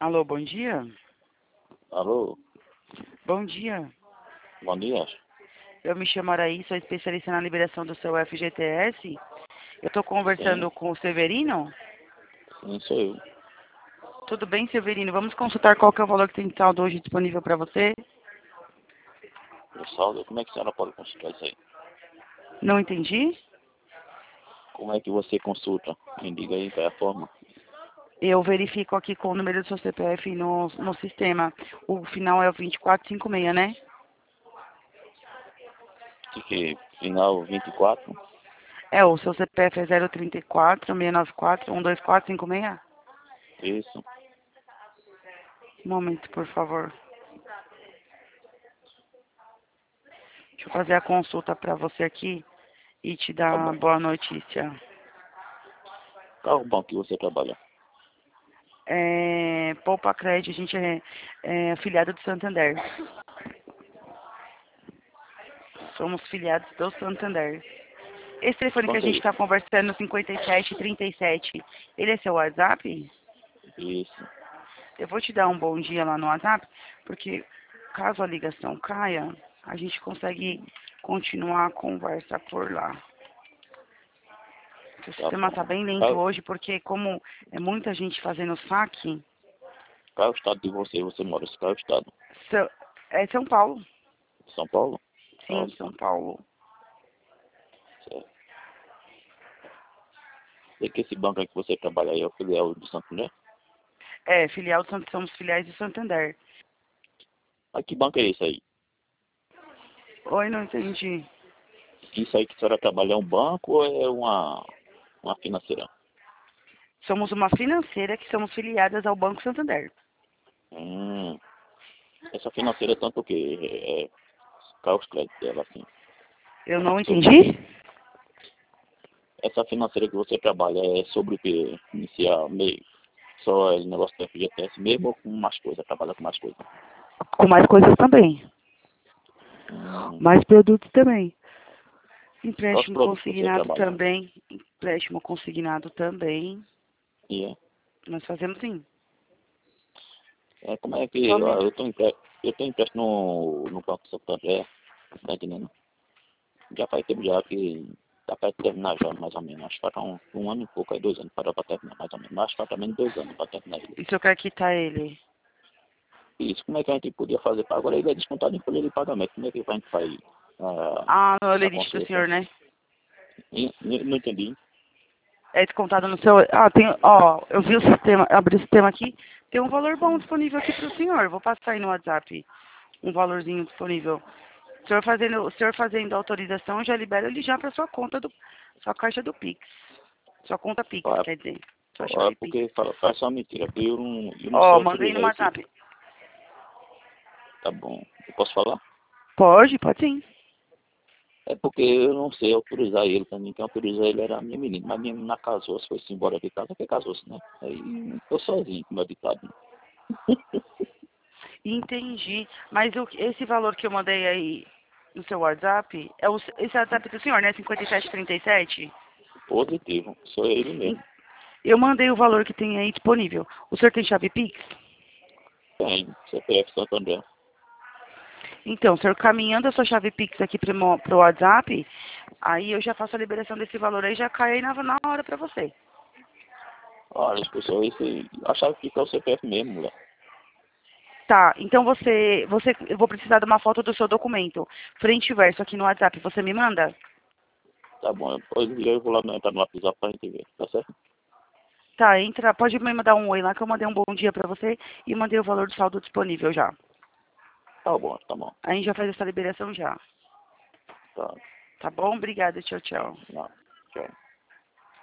Alô, bom dia? Alô, Bom dia. bom dia. Eu me chamo Araí, sou especialista na liberação do seu FGTS. Eu estou Sim, conversando com o Severino. sim, sou eu. Tudo bem, Severino? Vamos consultar qual que é o valor que tem de saldo hoje disponível para você? O saldo, como é que a senhora pode consultar isso aí? Não entendi? Como é que você consulta? Me diga aí qual é a forma. Eu verifico aqui com o número do seu CPF no sistema. O final é o 2456, né? Que final 24? É, o seu CPF é 034 694 12456. Isso. Um momento, por favor. Deixa eu fazer a consulta para você aqui e te Tá dar uma bom. boa notícia. Qual é o banco que você trabalha? Poupa Crédito, a gente é afiliado do Santander. Somos filiados do Santander. Esse Que telefone que a banco é gente está esse? conversando, 5737, ele é seu WhatsApp? Isso. Eu vou te dar um bom dia lá no WhatsApp, porque caso a ligação caia, a gente consegue continuar a conversa por lá. O Tá sistema está bom. bem lento hoje, porque como é muita gente fazendo saque, Qual é o estado de você? Você mora em qual é o estado? é São Paulo. São Paulo? Sim, Nossa, São Paulo. certo. E que esse banco aí que você trabalha aí é o filial do Santander? Filial somos filiais do Santander. Mas que banco é esse aí? Oi, não entendi. Isso aí que a senhora trabalha é um banco ou é uma financeira? Somos uma financeira que somos filiadas ao Banco Santander. Hum, essa financeira é tanto que qual é os créditos dela, assim. Eu não Sobre o quê? entendi? Essa financeira que você trabalha é sobre o quê? Iniciar meio. Só o negócio do FGTS mesmo ou com mais coisa? Trabalha com mais coisa? Com mais coisas também. Hum, Mais produtos também. quais os Empréstimo produtos que você consignado trabalha? também. Empréstimo consignado também. E Nós fazemos sim. como é que Some. eu tenho empréstimo no Banco Santander, tá entendendo? Já faz tempo já que tá perto de terminar já, mais ou menos. Acho que falta um ano e pouco, aí 2 anos para terminar, mais ou menos. Mas falta menos de 2 anos para terminar ele. E se eu quero quitar ele? Isso, como é que a gente podia fazer? Agora ele é descontado em folha de pagamento. Como é que a gente faz Ah, no a limite do consulta? senhor, né? Não entendi. É descontado no seu. Ah, tem. Ó, eu vi o sistema, abri o sistema aqui. Tem um valor bom disponível aqui para o senhor. Vou passar aí no WhatsApp um valorzinho disponível. O senhor fazendo a autorização, já libera ele já para sua conta sua caixa do Pix. Sua conta Pix, Ó, quer dizer. Sua ó, chave Pix. porque faz só mentira, porque eu não Ó, sei mandei no autorizar esse. WhatsApp. Tá bom. Eu posso falar? Pode sim. É porque eu não sei autorizar ele também. Quem autorizou ele era a minha menina. Mas minha menina casou-se, foi-se embora de casa, porque casou-se, né? Aí tô sozinho, como é ditado. Né? Entendi. Mas esse valor que eu mandei aí no seu WhatsApp, esse WhatsApp do senhor, né? 5737? Positivo, sou ele Em- mesmo. Eu mandei o valor que tem aí disponível. O senhor tem chave Pix? Tem, CPF Santander. Então, o senhor caminhando a sua chave Pix aqui pro WhatsApp, aí eu já faço a liberação desse valor aí, já cai aí na hora pra você. Olha, pessoal, esse. Achava que é o CPF mesmo, mulher. Tá, então eu vou precisar de uma foto do seu documento, frente e verso aqui no WhatsApp, você me manda? Tá bom, depois eu vou lá entrar no WhatsApp pra gente ver, tá certo? Tá, entra, pode me mandar um oi lá que eu mandei um bom dia pra você e mandei o valor do saldo disponível já. Tá bom, tá bom. A gente já faz essa liberação já. Tá, Tá bom? Obrigada, tchau, tchau. não, tchau.